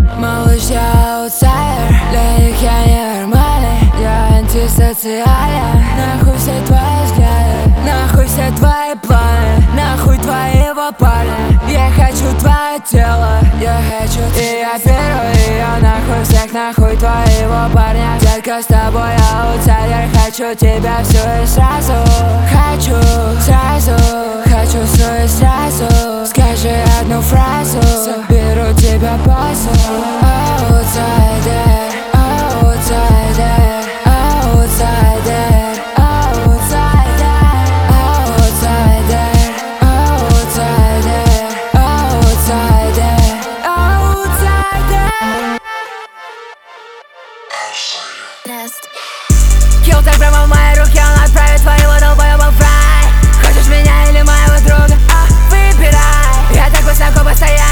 Малыш, я аутсайдер, для них я ненормальный. Я антисоциален. Нахуй все твои взгляды, нахуй все твои планы, нахуй твоего парня. Я хочу твое тело, я хочу. И я первый, и я нахуй всех, нахуй твоего парня. Детка, с тобой я аутсайдер, хочу тебя всю и сразу. Хочу сразу, хочу все и сразу. Скажи одну фразу, заберу тебя позу. Аутсайдер, аутсайдер, аутсайдер, аутсайдер, аутсайдер, аутсайдер, аутсайдер, аутсайдер. Килтер прямо в мои руки, он отправит твоего долбоеба в рай. Хочешь меня или моего друга? Выбирай. Я так высоко постоянно.